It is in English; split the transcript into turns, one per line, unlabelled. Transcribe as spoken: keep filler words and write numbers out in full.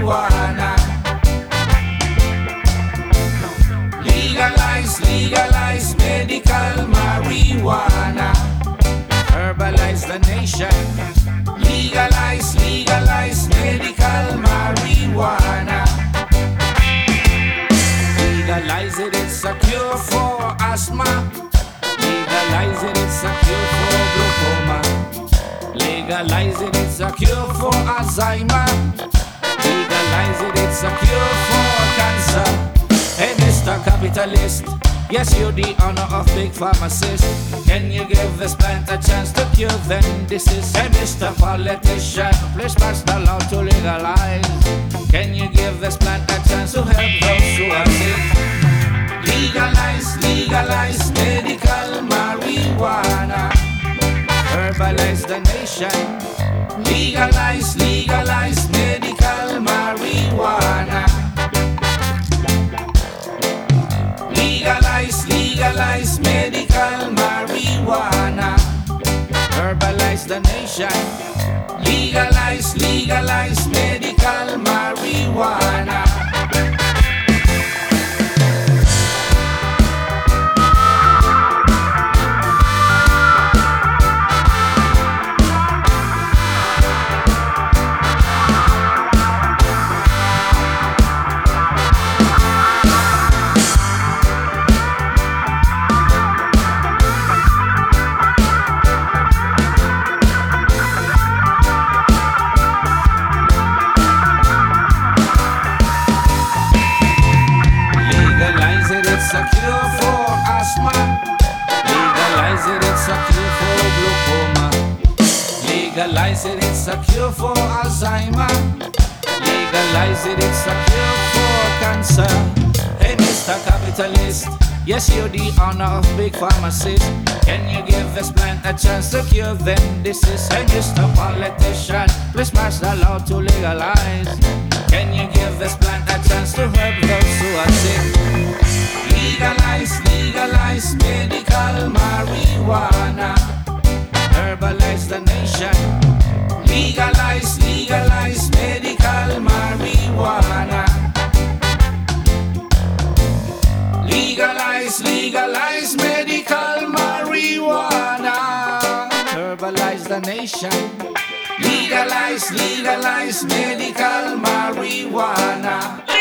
marijuana. Legalize, legalize medical marijuana. Herbalize the nation. Legalize, legalize medical marijuana. Legalize it, it's a cure for asthma. Legalize it, it's a cure for glaucoma. Legalize it, it's a cure for Alzheimer. Legalize it, it's a cure for cancer. Hey, Mister Capitalist, yes, you're the owner of big pharmacists. Can you give this plant a chance to cure then disease? Hey, Mister Politician, please pass the law to legalize. Can you give this plant a chance to help those who are sick? Legalize, legalize medical marijuana. Herbalize the nation. Legalize, legalize medical marijuana. Legalize, legalize medical marijuana. Herbalize the nation. Legalize, legalize medical marijuana. It's a cure for asthma. Legalize it, it's a cure for glaucoma. Legalize it, it's a cure for Alzheimer. Legalize it, it's a cure for cancer. Hey, Mister Capitalist, yes, you're the owner of big pharmacies. Can you give this plant a chance to cure them disease? Hey, Mister Politician, please pass the law to legalize. Can you give this plant a chance to help those who are sick? Legalize, legalize medical marijuana. Herbalize the nation. Legalize, legalize medical marijuana. Legalize, legalize medical marijuana. Herbalize the nation. Legalize, legalize medical marijuana.